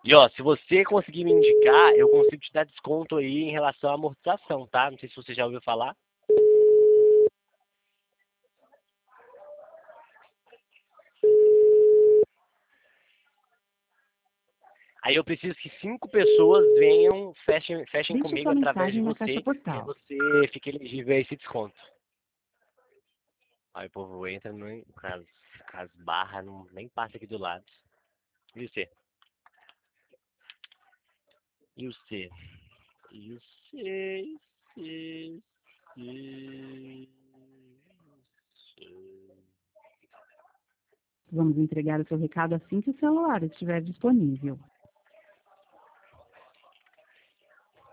E ó, se você conseguir me indicar, eu consigo te dar desconto aí em relação à amortização, tá? Não sei se você já ouviu falar. Aí eu preciso que 5 pessoas venham, fechem Deixe comigo sua através de mensagem na caixa você, que aí postal. você fica elegível a esse desconto. Aí o povo entra com as barras, não, nem passa aqui do lado. E você? E você? E você? E você? Vamos entregar o seu recado assim que o celular estiver disponível.